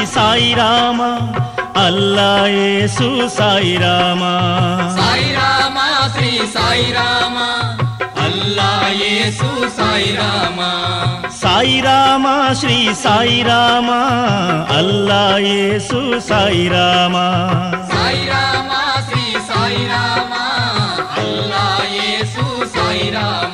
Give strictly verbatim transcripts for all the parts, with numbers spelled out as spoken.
సాయి రామ అల్లా యేసు సాయి రామ సాయి రామ శ్రీ సాయి రామ అల్లా యేసు సాయి రామ సాయి రామ శ్రీ సాయి రామ అల్లా యేసు సాయి రామ సాయి రామ శ్రీ సాయి రామ అల్లా యేసు సాయి రామ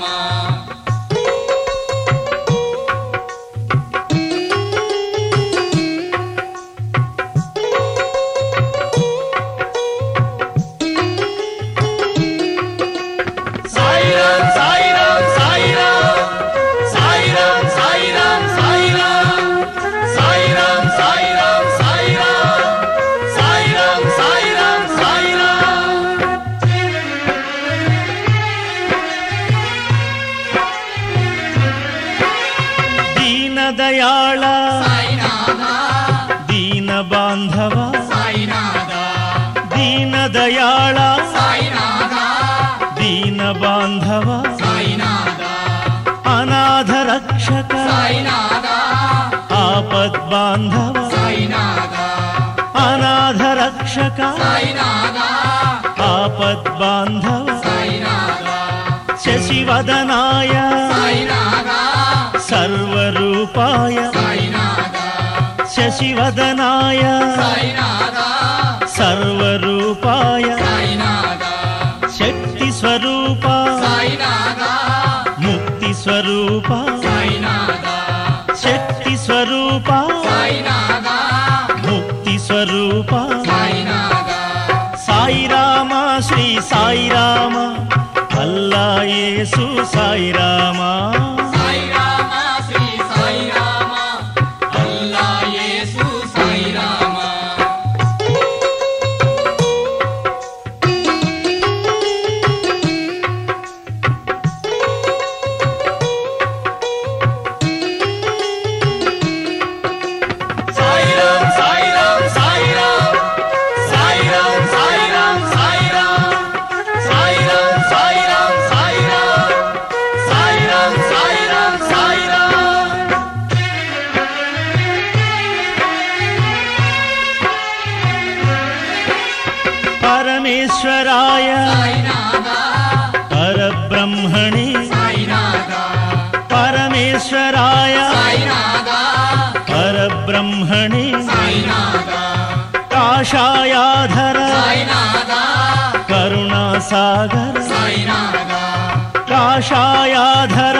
దయాళ దీన బాంధవ దీన దయాళ దీన బాంధవ అనాథ రక్షక ఆపద్ బాంధవ అనాథ రక్షక ఆపద్ బాంధవ శశివదనాయ సర్వరూపాయ శశివదనాయ సర్వరూపాయ శక్తి స్వరూప ముక్తి స్వరూప శక్తి స్వరూప ముక్తి స్వరూప సాయి రామ శ్రీ సాయి రామ అల్లా యేసు సాయి రామ परमेश्वराय परब्रह्मणे परमेश्वराय परब्रह्मणे काषायाधर करुणासागर काषायाधर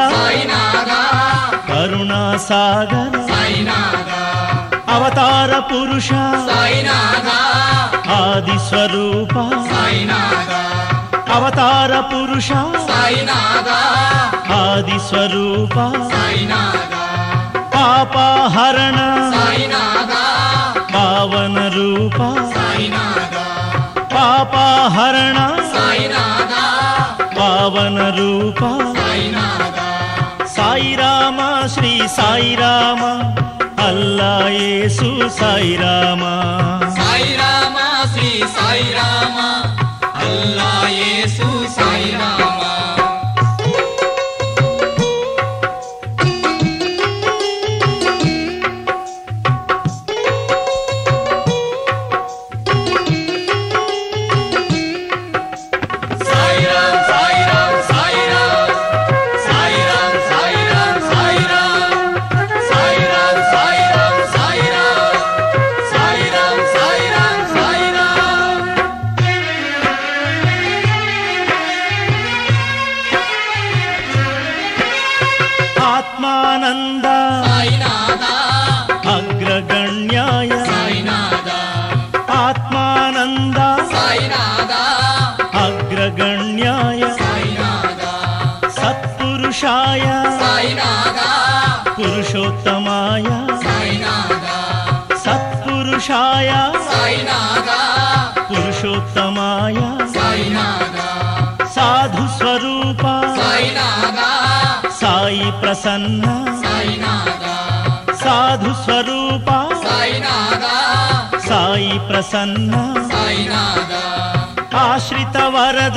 करुणासागर अवतार पुरुष आदि स्वरूप अवतार पुरुष आदि स्वरूप पापहरण पावन रूप पापहरण पावन रूप साई राम श्री साई राम अल्ला येसु साई राम साई राम श्री साई राम अल्ला येसु साई राम आत्मानंद अग्रगण्याय आत्मानंद अग्रगण्याय सत्पुरुषाय पुरुषोत्तमाय सत्पुरुषाय पुरुषोत्तमाय साधु स्वरूप साई प्रसन्न साधु स्वरूप साई प्रसन्न आश्रित वरद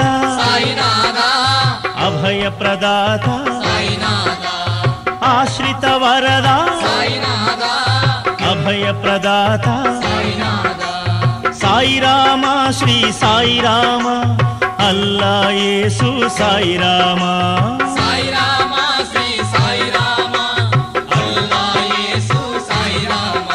अभय प्रदाता आश्रित वरद अभय అభయ ప్రదాత సాయినాథా సాయి రామ శ్రీ సాయి రామ అల్లా యేసు సాయి రామ సాయి రామ శ్రీ సాయి రామ అల్లా యేసు సాయి రామ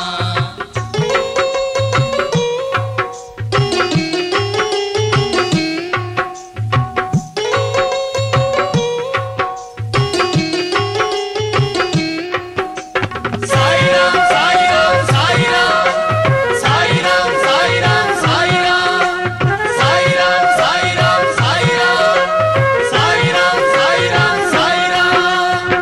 సాయి రామ సాయి రామ సాయి రామ సాయి రామ సాయి రామ సాయి రామ సాయి రామ సాయి రామ సాయి రామ సాయి రామ సాయి రామ సాయి రామ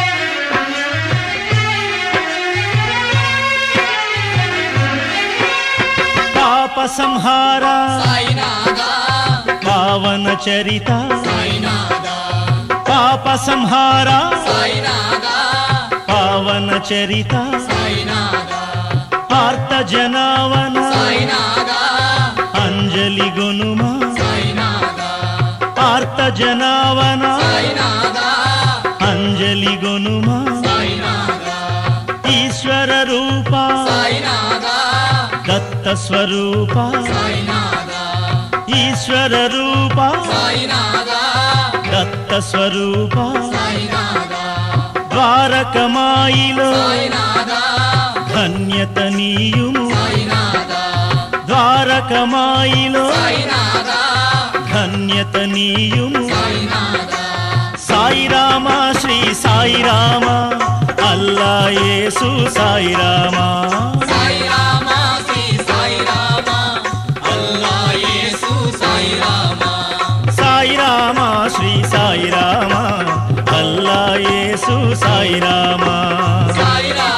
పాప సంహార సాయినాథా పావన చరిత సాయినాథా పాప సంహార సాయినాథా పావన చరిత సాయినాథా ఆర్త జనావన సాయినాథా అంజలి గొనుమా సాయినాథా ఆర్త జనావన సాయినాథా అంజలి గొనుమా సాయినాథా ఈశ్వర రూప సాయినాథా దత్త స్వరూప సాయినాథా ఈశ్వర రూప సాయినాథా దత్త స్వరూప సాయినాథా ద్వారకమాయిలో సాయినాథా ధన్యత నీయుము సాయినాథా ద్వారకమాయిలో సాయినాథా ధన్యత నీయుము సాయినాథా సాయి రామ శ్రీ సాయి రామ అల్లా యేసు సాయి రామ సాయి రామ శ్రీ సాయి రామ అల్లా యేసు సాయి రామ సాయి రామ శ్రీ సాయి రామ అల్లా యేసు సాయి రామ సాయి రామ